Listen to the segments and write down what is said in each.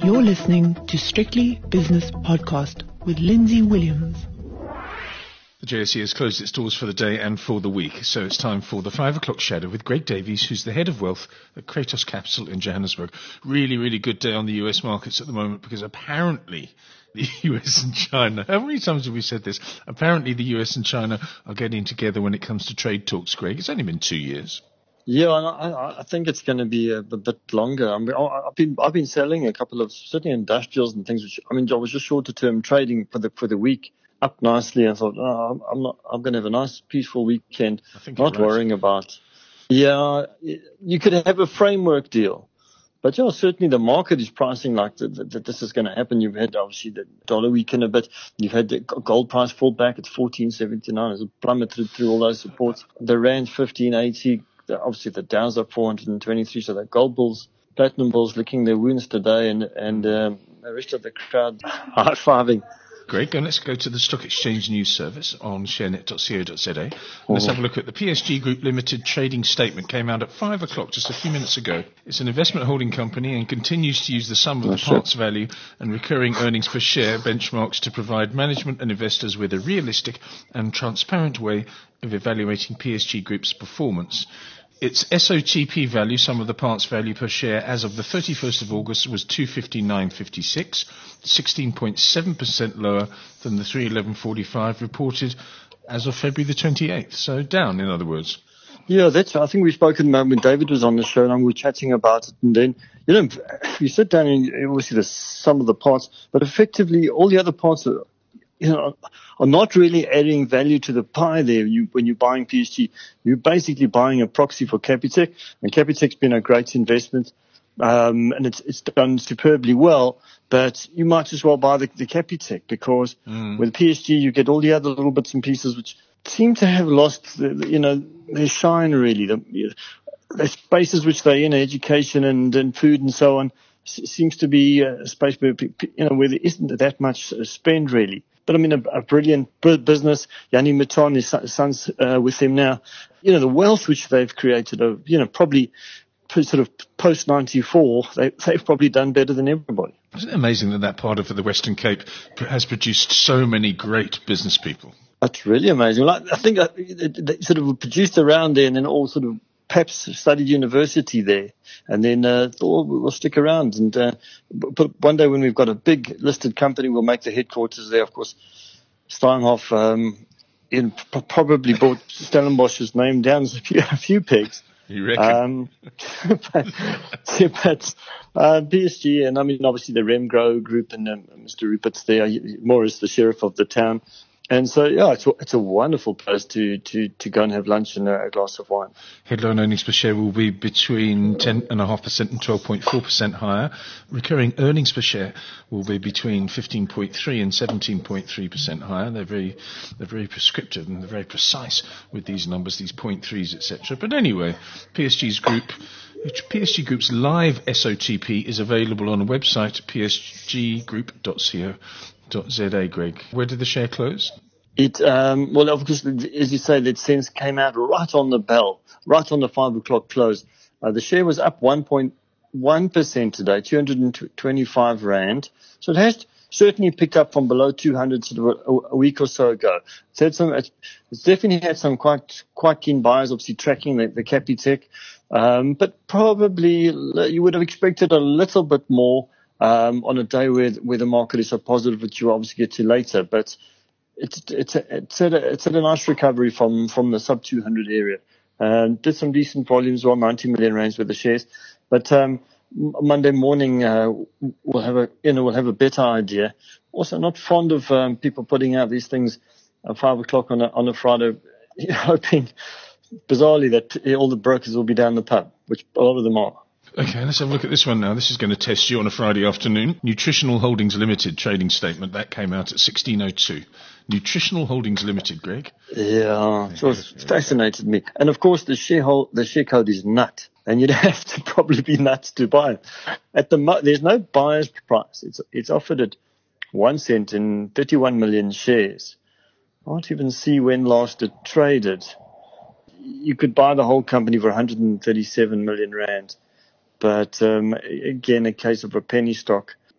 You're listening to Strictly Business Podcast with Lindsay Williams. The JSE has closed its doors for the day and for the week, so it's time for the 5 o'clock shadow with Greg Davies, who's the head of wealth at Kratos Capital in Johannesburg. Really, really good day on the US markets at the moment because apparently the US and China, how many times have we said this? Apparently the US and China are getting together when it comes to trade talks, Greg. It's only been 2 years. Yeah, I think it's going to be a bit longer. I mean, I've been selling a couple of certainly industrials and things. Which I was just shorter term trading for the week, up nicely. I thought, I'm going to have a nice peaceful weekend, not worrying about. Yeah, you could have a framework deal, but certainly the market is pricing like that this is going to happen. You've had obviously the dollar weaken a bit. You've had the gold price fall back at 14.79 as it plummeted through all those supports. The rand 15.80. Obviously, the Dow's up 423, so the gold bulls, platinum bulls licking their wounds today, and the rest of the crowd high-fiving. Great. Let's go to the Stock Exchange News Service on sharenet.co.za. Let's have a look at the PSG Group Limited trading statement. Came out at 5 o'clock just a few minutes ago. It's an investment holding company and continues to use the sum of the parts value and recurring earnings per share benchmarks to provide management and investors with a realistic and transparent way of evaluating PSG Group's performance. Its SOTP value, sum of the parts value per share, as of the 31st of August was 259.56, 16.7% lower than the 311.45 reported as of February the 28th. So down, in other words. Yeah, I think we've spoken about when David was on the show and we were chatting about it. And then, you sit down and you see the sum of the parts, but effectively all the other parts are not really adding value to the pie there. When you're buying PSG, you're basically buying a proxy for Capitec, and Capitec's been a great investment, and it's done superbly well. But you might as well buy the Capitec because with PSG you get all the other little bits and pieces which seem to have lost their shine really. The spaces which they're in, education and food and so on, seems to be a space where where there isn't that much spend really. But a brilliant business. Yanni Maton, his son's with him now. The wealth which they've created, probably sort of post 94, they've probably done better than everybody. Isn't it amazing that part of the Western Cape has produced so many great business people? That's really amazing. I think they sort of produced around there and then all sort of perhaps studied university there and then thought we'll stick around but one day when we've got a big listed company we'll make the headquarters there. Of course Steinhoff probably brought Stellenbosch's name down a few pegs. You reckon? but PSG and obviously the Remgro group and Mr. Rupert's there more as the sheriff of the town. And so, it's a wonderful place to go and have lunch and a glass of wine. Headline earnings per share will be between 10.5% and 12.4% higher. Recurring earnings per share will be between 15.3 and 17.3% higher. They're very prescriptive and they're very precise with these numbers, these 0.3s, etc. But anyway, PSG Group's live SOTP is available on a website, psggroup.co.za. Greg, where did the share close? It of course, as you say, that sense came out right on the bell, right on the 5 o'clock close. The share was up 1.1% today, 225 rand. So it has certainly picked up from below 200 sort of a week or so ago. So it's definitely had some quite keen buyers, obviously tracking the Capitec, but probably you would have expected a little bit more. On a day where the market is so positive, which you obviously get to later, but it's at a nice recovery from the sub 200 area. Did some decent volumes, well, 90 million rands worth of shares, but Monday morning we'll have a better idea. Also, not fond of people putting out these things at 5 o'clock on a Friday, hoping bizarrely that all the brokers will be down the pub, which a lot of them are. Okay, let's have a look at this one now. This is going to test you on a Friday afternoon. Nutritional Holdings Limited trading statement. That came out at 16:02. Nutritional Holdings Limited, Greg. Yeah, so it fascinated me. And of course, the share code is NUT. And you'd have to probably be nuts to buy it. There's no buyer's price. It's offered at 1 cent in 31 million shares. I can't even see when last it traded. You could buy the whole company for 137 million rand. But again, a case of a penny stock.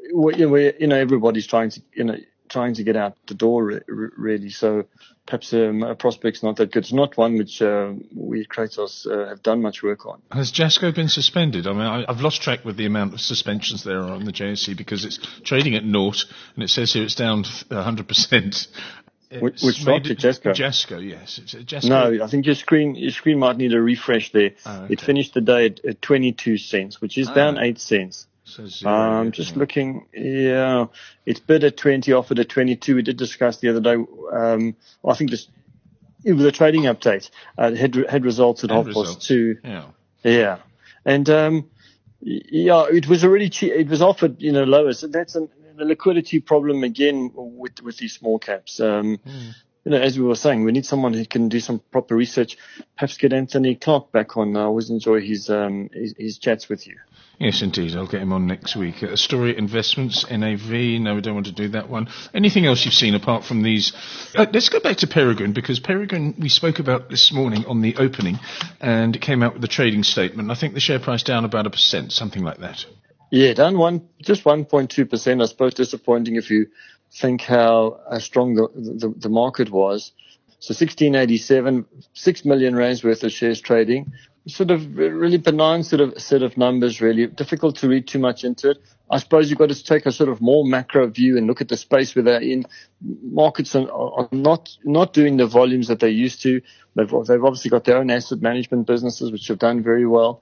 everybody's trying to get out the door really. So perhaps a prospect's not that good. It's not one which we at Kratos have done much work on. Has Jasco been suspended? I mean, I've lost track with the amount of suspensions there are on the JSE because it's trading at naught, and it says here it's down 100%. Which stock? Jasco? Jasco, yes. It's Jasco. No, I think your screen might need a refresh there. Oh, okay. It finished the day at 22 cents, which is down 8 cents. So zero, looking, it's bid at 20, offered at 22. We did discuss the other day, I think it was a trading update. Had results at 2:30. Yeah. And, it was already cheap. It was offered, lower. So that's a liquidity problem again with these small caps. As we were saying, we need someone who can do some proper research. Perhaps get Anthony Clark back on. I always enjoy his chats with you. Yes, indeed. I'll get him on next week. Story Investments, NAV. No, we don't want to do that one. Anything else you've seen apart from these? Let's go back to Peregrine, because Peregrine we spoke about this morning on the opening, and it came out with a trading statement. I think the share price down about 1%, something like that. Yeah, down just 1.2%. I suppose disappointing if you think how strong the market was. So 1687, 6 million rands worth of shares trading. Sort of really benign set of numbers, really. Difficult to read too much into it. I suppose you've got to take a sort of more macro view and look at the space where they're in. Markets are not doing the volumes that they used to. They've obviously got their own asset management businesses, which have done very well.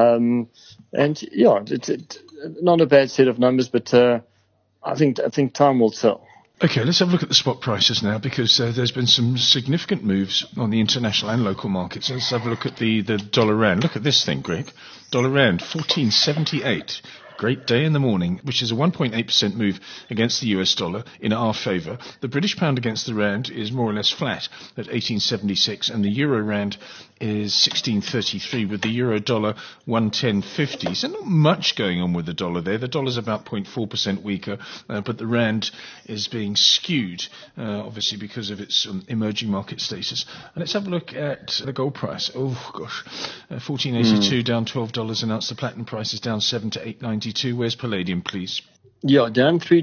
It's not a bad set of numbers, but I think time will tell. Okay, let's have a look at the spot prices now, because there's been some significant moves on the international and local markets. Let's have a look at the dollar rand. Look at this thing, Greg. Dollar rand, 14.78. Great day in the morning, which is a 1.8% move against the US dollar in our favour. The British pound against the rand is more or less flat at 18.76, and the euro rand is 16.33, with the euro dollar 110.50. So not much going on with the dollar there. The dollar's about 0.4% weaker, but the rand is being skewed, obviously because of its emerging market status. And let's have a look at the gold price. Oh gosh, 14.82 down $12 an ounce. The platinum price is down 7 to 8.92. Where's palladium, please? Yeah, down $3,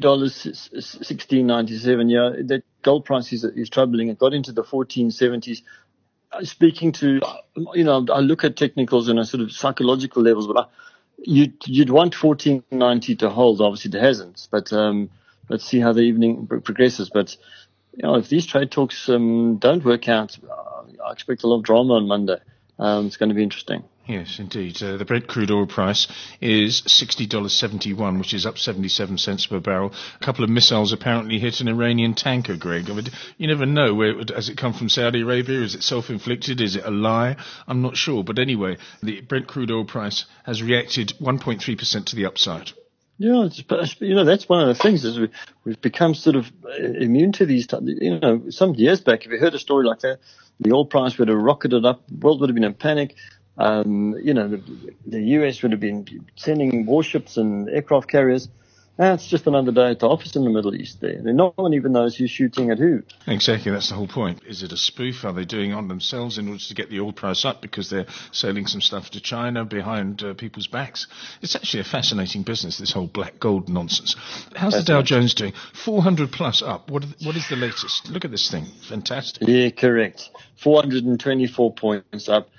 16.97. Yeah, that gold price is troubling. It got into the 1470s. Speaking to, I look at technicals on a sort of psychological levels, but you'd want 14.90 to hold. Obviously, it hasn't. But let's see how the evening progresses. But if these trade talks don't work out, I expect a lot of drama on Monday. It's going to be interesting. Yes, indeed. The Brent crude oil price is $60.71, which is up 77 cents per barrel. A couple of missiles apparently hit an Iranian tanker, Greg. I mean, you never know. Has it come from Saudi Arabia? Is it self-inflicted? Is it a lie? I'm not sure. But anyway, the Brent crude oil price has reacted 1.3% to the upside. Yeah, that's one of the things is we've become sort of immune to these. Some years back, if you heard a story like that, the oil price would have rocketed up. The world would have been in panic. The US would have been sending warships and aircraft carriers. It's just another day at the office in the Middle East there. No one even knows who's shooting at who. Exactly, that's the whole point. Is it a spoof? Are they doing it on themselves in order to get the oil price up because they're selling some stuff to China behind people's backs? It's actually a fascinating business, this whole black gold nonsense. How's the Dow Jones doing? 400 plus up. What is the latest? Look at this thing. Fantastic. Yeah, correct. 424 points up.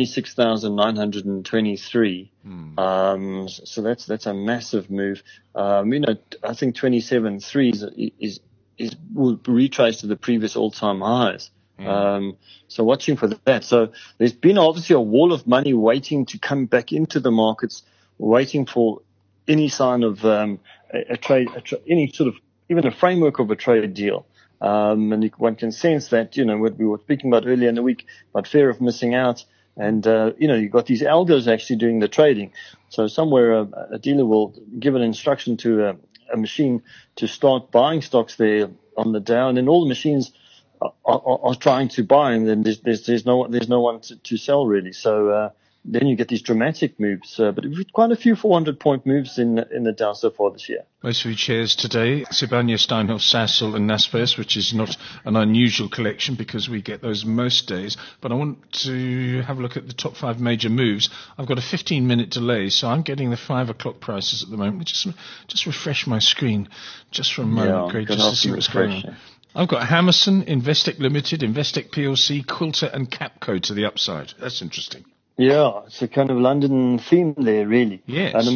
26,923. So that's a massive move. I think 27.3 will retrace to the previous all-time highs. So watching for that. So there's been obviously a wall of money waiting to come back into the markets, waiting for any sign of a trade, any sort of even a framework of a trade deal. And one can sense that, what we were speaking about earlier in the week about fear of missing out. And, you've got these algos actually doing the trading. So somewhere a dealer will give an instruction to a machine to start buying stocks there on the Dow, and then all the machines are trying to buy, and then there's no one to sell really. So then you get these dramatic moves. But we've had quite a few 400-point moves in the Dow so far this year. Most food shares today, Sibanye, Steinhoff, Sasol and Naspers, which is not an unusual collection because we get those most days. But I want to have a look at the top 5 major moves. I've got a 15-minute delay, so I'm getting the 5 o'clock prices at the moment. Just refresh my screen just for a moment, Greg, just to see what's going on. I've got Hammerson, Investec Limited, Investec PLC, Quilter and Capco to the upside. That's interesting. Yeah, it's a kind of London theme there, really. Yes. And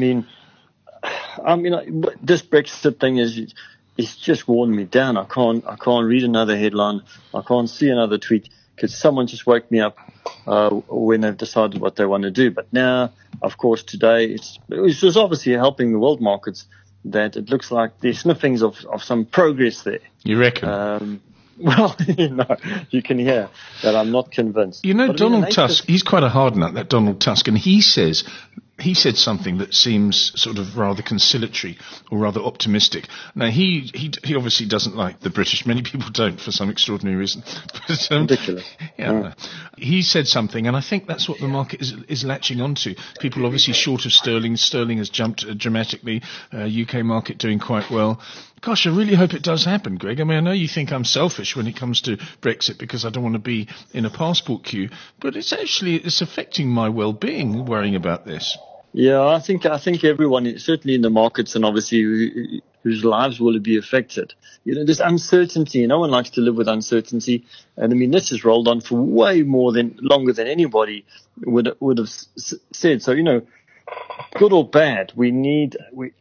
I mean, this Brexit thing it's just worn me down. I can't read another headline. I can't see another tweet. Could someone just wake me up when they've decided what they want to do? But now, of course, today it's just obviously helping the world markets that it looks like there's sniffings of some progress there. You reckon? Well, you can hear that I'm not convinced. Donald Tusk, he's quite a hard nut, that Donald Tusk, and he said something that seems sort of rather conciliatory or rather optimistic. Now, he obviously doesn't like the British. Many people don't for some extraordinary reason. But, ridiculous. Yeah. He said something, and I think that's what the market is latching onto. People obviously short of sterling. Sterling has jumped dramatically. UK market doing quite well. Gosh, I really hope it does happen, Greg. I mean, I know you think I'm selfish when it comes to Brexit because I don't want to be in a passport queue, but it's affecting my well-being worrying about this. Yeah, I think everyone, certainly in the markets and obviously whose lives will be affected. There's uncertainty. No one likes to live with uncertainty. And I mean, this has rolled on for way longer than anybody would have said. So, good or bad, we need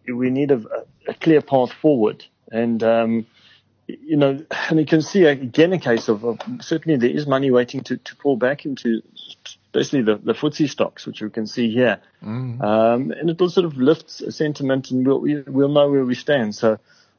a clear path forward. And, and you can see again a case of certainly there is money waiting to pull back into especially the FTSE stocks, which we can see here. And it will sort of lift sentiment and we'll know where we stand. So,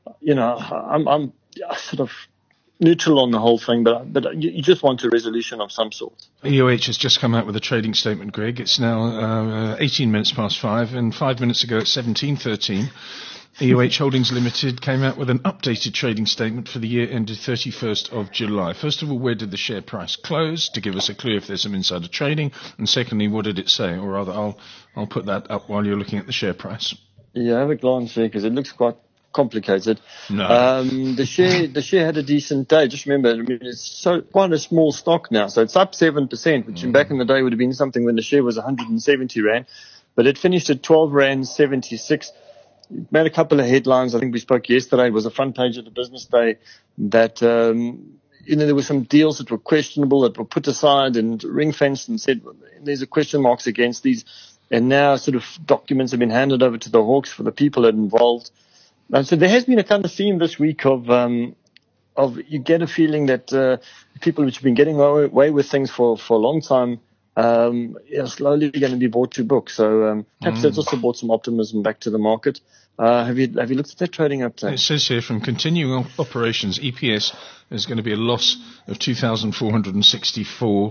I'm sort of neutral on the whole thing, but you just want a resolution of some sort. EOH has just come out with a trading statement, Greg. It's now 18 minutes past 5, and 5 minutes ago at 17:13. EOH Holdings Limited came out with an updated trading statement for the year ended 31st of July. First of all, where did the share price close to give us a clue if there's some insider trading? And secondly, what did it say? Or rather, I'll put that up while you're looking at the share price. Yeah, have a glance there because it looks quite complicated. No. The share had a decent day. Just remember, it's quite a small stock now. So it's up 7%, which back in the day would have been something when the share was 170 Rand. But it finished at 12 Rand 76. Made a couple of headlines. I think we spoke yesterday. It was a front page of the Business Day that, there were some deals that were questionable that were put aside and ring-fenced and said there's a question marks against these. And now sort of documents have been handed over to the Hawks for the people involved. And so there has been a kind of theme this week of you get a feeling that people which have been getting away with things for a long time are slowly going to be brought to book. So perhaps that's also brought some optimism back to the market. Have you looked at that trading update? It says here from continuing operations, EPS is going to be a loss of 2,464,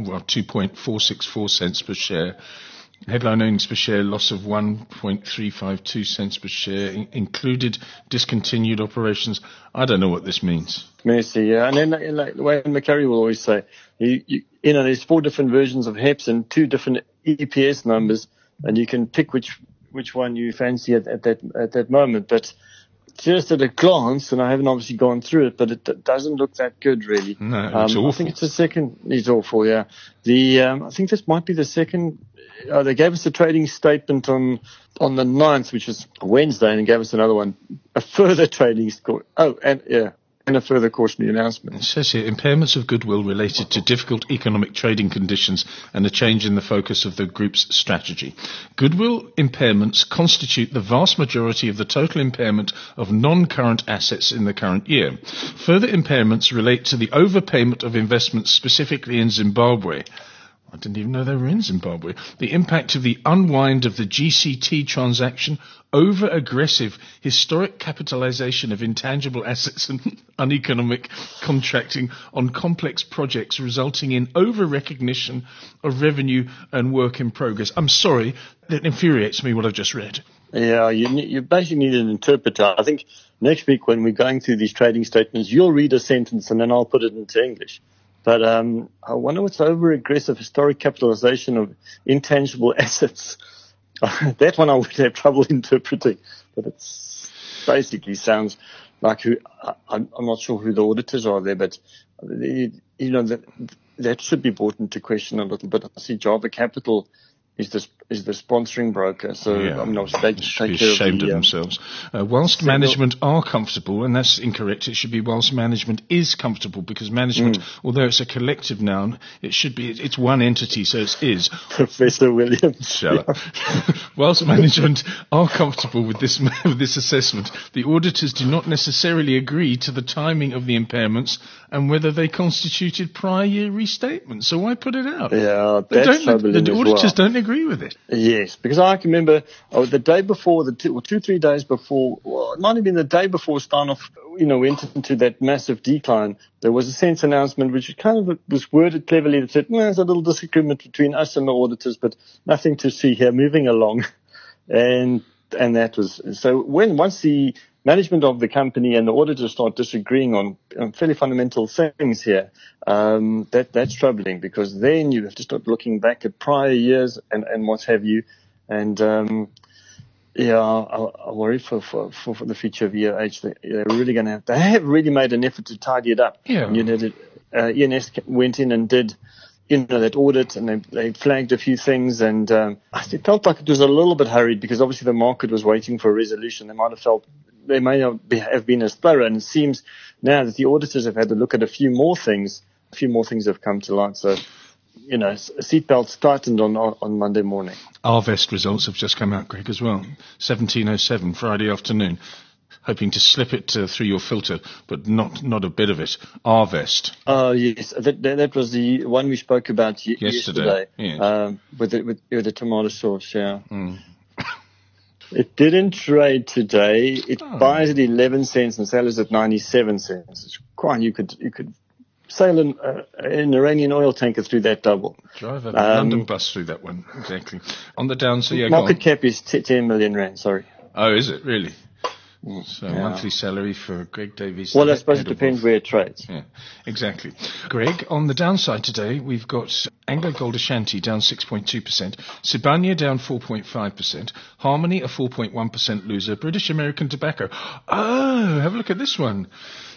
2.464 cents per share. Headline earnings per share loss of 1.352 cents per share, included discontinued operations. I don't know what this means. Mercy, yeah. And then like Wayne McCurry will always say, there's 4 different versions of HEPS and 2 different EPS numbers, and you can pick which one you fancy at that moment. But just at a glance, and I haven't obviously gone through it, but it doesn't look that good, really. No, it's awful. I think it's the second. It's awful, yeah. I think this might be the second. They gave us a trading statement on the 9th, which was Wednesday, and gave us another one, a further trading score. And a further cautionary announcement. It says here, impairments of goodwill related to difficult economic trading conditions and a change in the focus of the group's strategy. Goodwill impairments constitute the vast majority of the total impairment of non-current assets in the current year. Further impairments relate to the overpayment of investments specifically in Zimbabwe. I didn't even know they were in Zimbabwe. The impact of the unwind of the GCT transaction, over-aggressive historic capitalization of intangible assets and uneconomic contracting on complex projects resulting in over-recognition of revenue and work in progress. I'm sorry, that infuriates me what I've just read. Yeah, you basically need an interpreter. I think next week when we're going through these trading statements, you'll read a sentence and then I'll put it into English. But I wonder what's over-aggressive historic capitalization of intangible assets. That one I would have trouble interpreting, but it's basically sounds like I'm not sure who the auditors are there, but that should be brought into question a little bit. I see Java Capital is the sponsoring broker, so Yeah. I mean, obviously they should be take care ashamed of of themselves. Whilst management are comfortable, and that's incorrect, it should be whilst management is comfortable, because management, although it's a collective noun, it's one entity, so it's is. Professor Williams. Shut up. Whilst management are comfortable with this assessment, the auditors do not necessarily agree to the timing of the impairments and whether they constituted prior year restatements. So why put it out? Yeah, that's troubling the as auditors well. don't agree with it. Yes, because I can remember the day before, 2-3 days before, well, it might have been the day before Steinhoff, went into that massive decline. There was a SENS announcement which kind of was worded cleverly that said, there's a little disagreement between us and the auditors, but nothing to see here, moving along. And that was, so once the management of the company and the auditors start disagreeing on fairly fundamental things here, that's troubling, because then you have to start looking back at prior years and what have you. And, I worry for the future of EOH. They're really going to they have really made an effort to tidy it up. Yeah. ENS went in and did, that audit, and they flagged a few things, and it felt like it was a little bit hurried, because obviously the market was waiting for a resolution. They may not have been as thorough, and it seems now that the auditors have had to look at a few more things have come to light. So, seatbelts tightened on Monday morning. Arvest results have just come out, Greg, as well. 17:07 Friday afternoon. Hoping to slip it through your filter, but not a bit of it. Arvest. Oh, yes. That was the one we spoke about yesterday. Yes. With the tomato sauce, yeah. Mm. It didn't trade today. It buys at 11 cents and sells at 97 cents. It's quite, you could sail an Iranian oil tanker through that double. Drive a London bus through that one, exactly. On the downside, market cap is 10 million rand, sorry. Oh, is it really? So monthly salary for Greg Davies. Well, I suppose it depends where it trades. Yeah, exactly. Greg, on the downside today, we've got Anglo Gold Ashanti down 6.2%, Sibanye down 4.5%, Harmony a 4.1% loser, British American Tobacco. Oh, have a look at this one.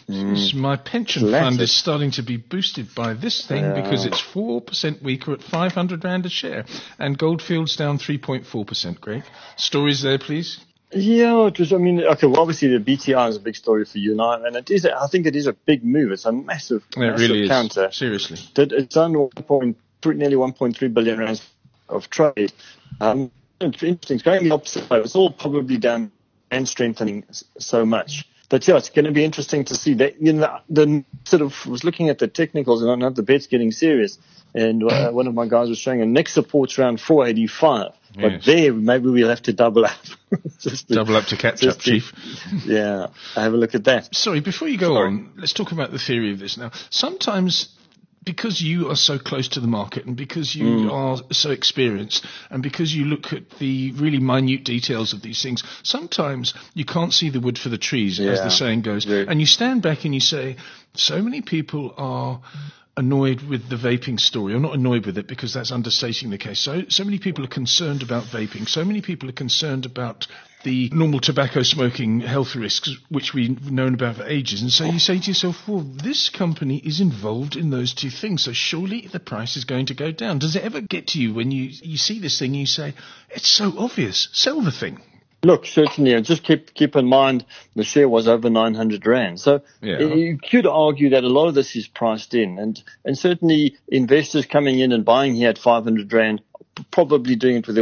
My pension fund is starting to be boosted by this thing because it's 4% weaker at 500 Rand a share. And Goldfields down 3.4%, Greg. Stories there, please? Yeah, it was, well, obviously the BTI is a big story for you and I think it is a big move. It's a massive really counter. Is. Seriously. It's done nearly 1.3 billion rands of trade. It's interesting. It's going the opposite way. It's all probably down and strengthening so much. But yeah, it's going to be interesting to see that. The sort of was looking at the technicals, and I know the bet's getting serious. And one of my guys was showing a next support's around 485. But there, maybe we'll have to double up. Double up to catch up, Chief. Yeah, have a look at that. Sorry, before you go on, let's talk about the theory of this now. Sometimes, because you are so close to the market and because you are so experienced and because you look at the really minute details of these things, sometimes you can't see the wood for the trees, as the saying goes. Yeah. And you stand back and you say, so many people are annoyed with the vaping story, or not annoyed with it because that's understating the case. So many people are concerned about vaping. So many people are concerned about the normal tobacco smoking health risks, which we've known about for ages. And so you say to yourself, well, this company is involved in those two things, so surely the price is going to go down. Does it ever get to you when you see this thing and you say, it's so obvious, sell the thing? Look, certainly, and just keep in mind the share was over 900 Rand. So you could argue that a lot of this is priced in, and certainly investors coming in and buying here at 500 Rand, probably doing it with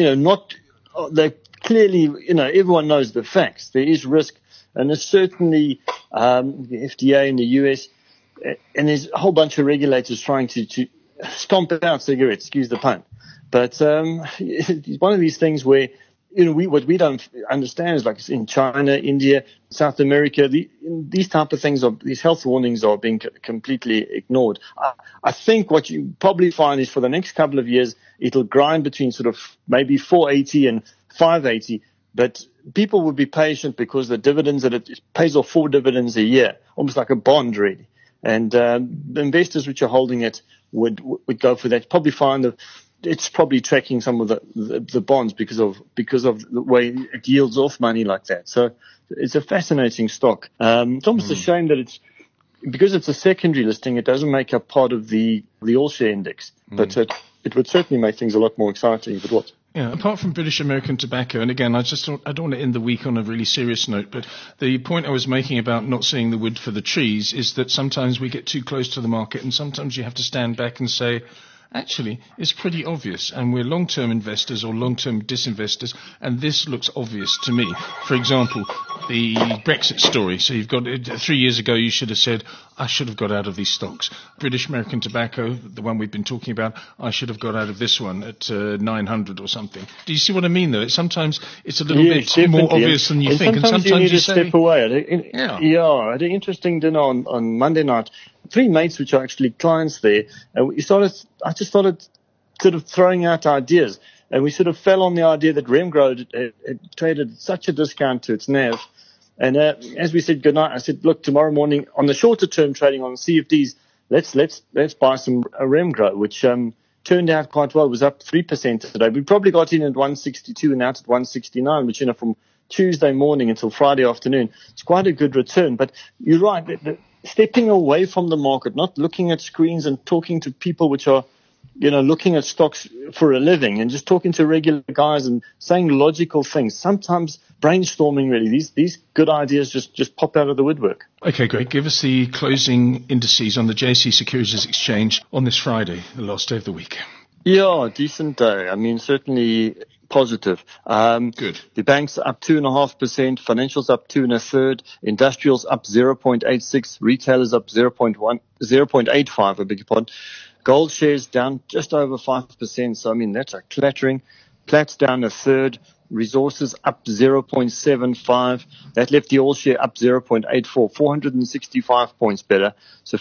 they clearly, everyone knows the facts. There is risk, and there's certainly the FDA in the US, and there's a whole bunch of regulators trying to stomp out cigarettes, excuse the pun. But it's one of these things where, what we don't understand is, like in China, India, South America, these type of things, these health warnings are being completely ignored. I think what you probably find is for the next couple of years, it'll grind between sort of maybe 480 and 580, but people will be patient because the dividends that it pays off 4 dividends a year, almost like a bond really. And the investors which are holding it would go for that. Probably find it's probably tracking some of the bonds because of the way it yields off money like that. So it's a fascinating stock. It's almost a shame that because it's a secondary listing, it doesn't make up part of the all share index. But it would certainly make things a lot more exciting if it was. Yeah, apart from British American Tobacco, and again, I don't want to end the week on a really serious note, but the point I was making about not seeing the wood for the trees is that sometimes we get too close to the market, and sometimes you have to stand back and say, actually, it's pretty obvious, and we're long-term investors or long-term disinvestors, and this looks obvious to me. For example, the Brexit story. So you've got 3 years ago, you should have said, I should have got out of these stocks. British American Tobacco, the one we've been talking about, I should have got out of this one at 900 or something. Do you see what I mean, though? Sometimes it's a little bit more obvious than you think, and sometimes you need to say, step away. I had an interesting dinner on Monday night. 3 mates which are actually clients there, and I just started sort of throwing out ideas, and we sort of fell on the idea that Remgro had traded such a discount to its NAV. And as we said goodnight, I said, look, tomorrow morning on the shorter term trading on CFDs, let's buy some Remgro, which turned out quite well. It was up 3% today. We probably got in at 162 and out at 169, which from Tuesday morning until Friday afternoon, it's quite a good return. But you're right. Stepping away from the market, not looking at screens and talking to people which are, looking at stocks for a living and just talking to regular guys and saying logical things. Sometimes brainstorming, really. These good ideas just pop out of the woodwork. Okay, great. Give us the closing indices on the JSE Securities Exchange on this Friday, the last day of the week. Yeah, decent day. I mean, certainly positive. Good. The banks up 2.5%, financials up 2 1/3, industrials up 0.86, retailers up 0.85, I beg your pardon. Gold shares down just over 5%, so I mean that's a clattering. Platts down 1/3, resources up 0.75. That left the all share up 0.84, 465 points better. So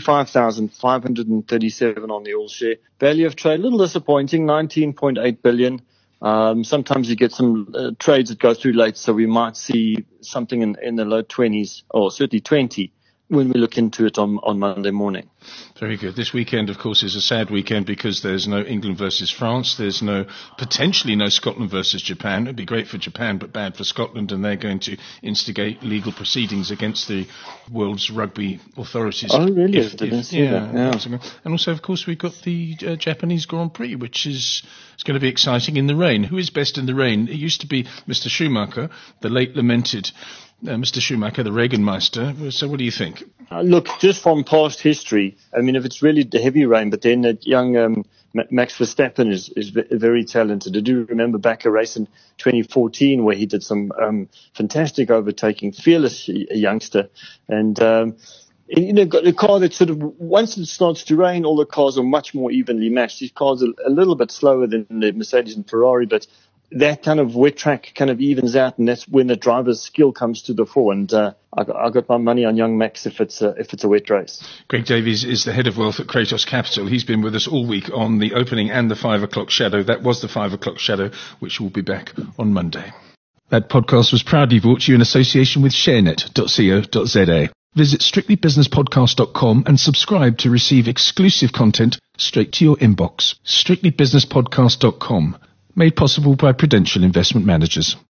55,537 on the all share. Value of trade, a little disappointing, 19.8 billion. Sometimes you get some trades that go through late, so we might see something in the low 20s, or certainly 20, when we look into it on Monday morning. Very good. This weekend, of course, is a sad weekend because there's no England versus France. There's potentially no Scotland versus Japan. It'd be great for Japan, but bad for Scotland, and they're going to instigate legal proceedings against the world's rugby authorities. Oh, really? I didn't see that. Yeah. And also, of course, we've got the Japanese Grand Prix, which is going to be exciting in the rain. Who is best in the rain? It used to be Mr. Schumacher, the late lamented Mr. Schumacher, the Regenmeister. So what do you think? Look, just from past history, I mean, if it's really the heavy rain, but then that young Max Verstappen is very talented. I do remember back a race in 2014 where he did some fantastic overtaking, fearless youngster. And, got a car that sort of, once it starts to rain, all the cars are much more evenly matched. These cars are a little bit slower than the Mercedes and Ferrari, but that kind of wet track kind of evens out, and that's when the driver's skill comes to the fore. And I got my money on young Max if it's a wet race. Greg Davies is the head of wealth at Kratos Capital. He's been with us all week on the opening and the 5 o'clock shadow. That was the 5 o'clock shadow, which will be back on Monday. That podcast was proudly brought to you in association with sharenet.co.za. Visit strictlybusinesspodcast.com and subscribe to receive exclusive content straight to your inbox. strictlybusinesspodcast.com. Made possible by Prudential Investment Managers.